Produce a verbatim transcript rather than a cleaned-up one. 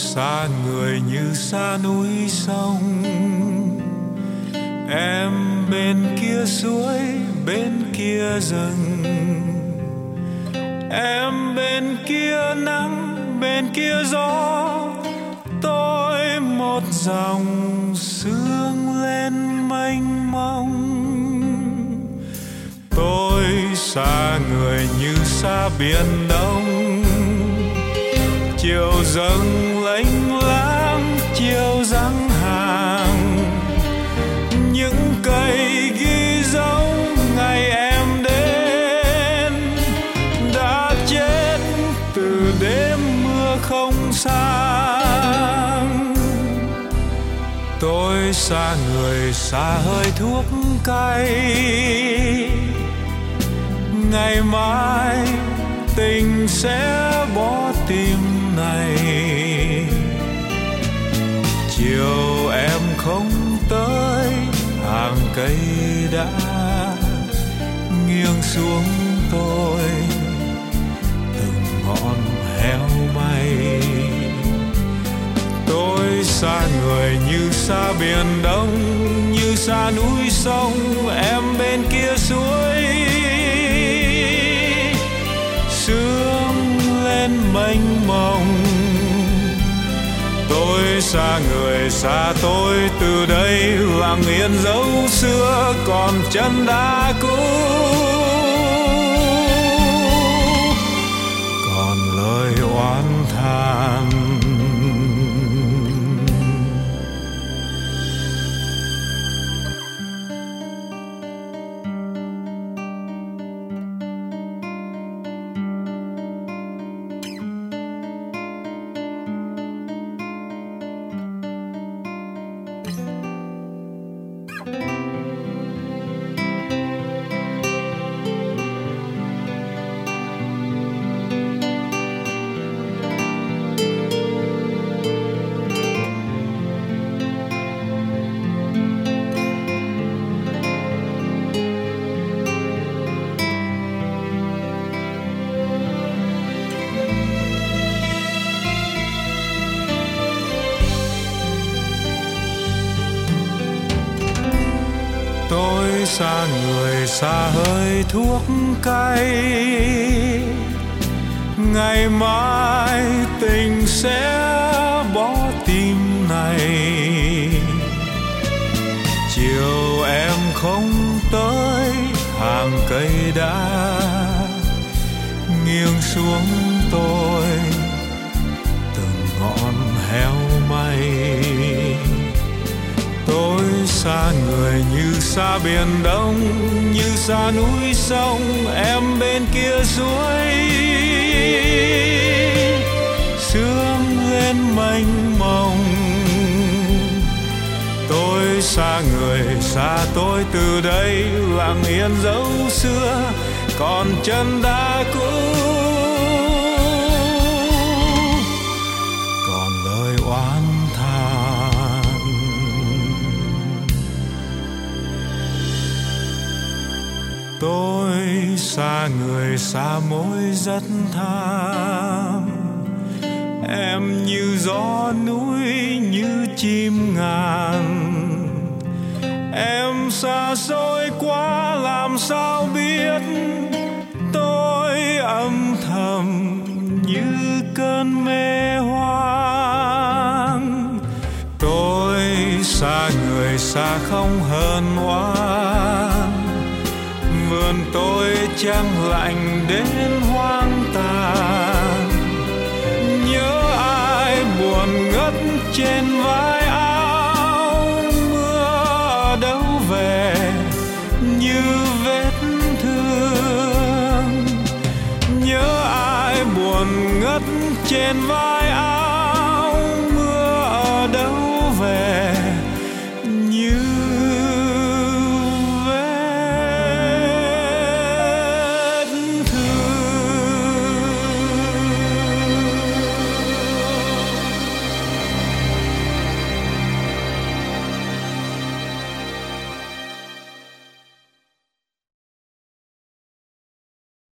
xa người như xa núi sông. Em bên kia suối, bên kia rừng. Em bên kia nắng, bên kia gió. Tôi một dòng sương lên mênh mông. Tôi xa người như xa biển đông. Chiều dâng lênh láng, chiều giăng hàng. Những cây ghi dấu ngày em đến đã chết từ đêm mưa không sang. Tôi xa người xa hơi thuốc cay. Ngày mai tình sẽ bỏ tim này. Chiều em không tới, hàng cây đã nghiêng xuống tôi từng ngọn heo may. Tôi xa người như xa biển đông, như xa núi sông. Em bên kia suối, sương lên mênh mông. Tôi xa người xa tôi từ đây, lặng yên dấu xưa còn chân đá cũ. Còn lời oán than. Tôi xa người xa hơi thuốc cay. Ngày mai tình sẽ bỏ tim này. Chiều em không tới, hàng cây đã nghiêng xuống tôi từng ngọn heo may. Tôi xa người như xa biển đông, như xa núi sông. Em bên kia suối, sương lên mênh mông. Tôi xa người xa tôi từ đây, lặng yên dấu xưa còn chân đá cũ. Còn lời oán than. Tôi xa người xa mối rất tham. Em như gió núi, như chim ngàn. Em xa xôi quá làm sao biết. Tôi âm thầm như cơn mê hoang. Tôi xa người xa không hờn oán. Vườn tôi trăng lạnh đến hoang tàn. Nhớ ai buồn ngất trên vai áo. Mưa ở đâu về như vết thương. Nhớ ai buồn ngất trên vai áo.